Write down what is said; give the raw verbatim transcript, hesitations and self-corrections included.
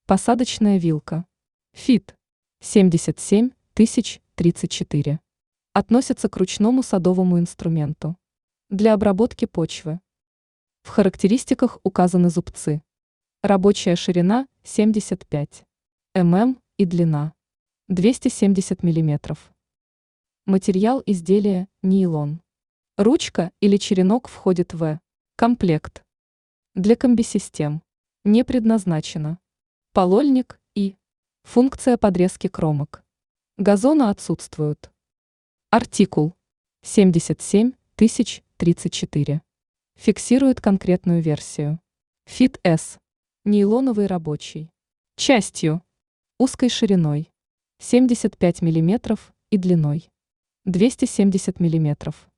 Посадочная вилка. Фит семьдесят семь тысяч тридцать четыре. Относится к ручному садовому инструменту. Для обработки почвы. В характеристиках указаны зубцы. Рабочая ширина семьдесят пять миллиметров и длина двести семьдесят миллиметров. Материал изделия – нейлон. Ручка или черенок входит в комплект. Для комбисистем. Не предназначено. Полольник и функция подрезки кромок. Газона отсутствуют. Артикул семьдесят семь тысяч тридцать четыре. Фиксирует конкретную версию. Фит С. Нейлоновый рабочий. Частью. Узкой шириной семьдесят пять миллиметров и длиной двести семьдесят миллиметров.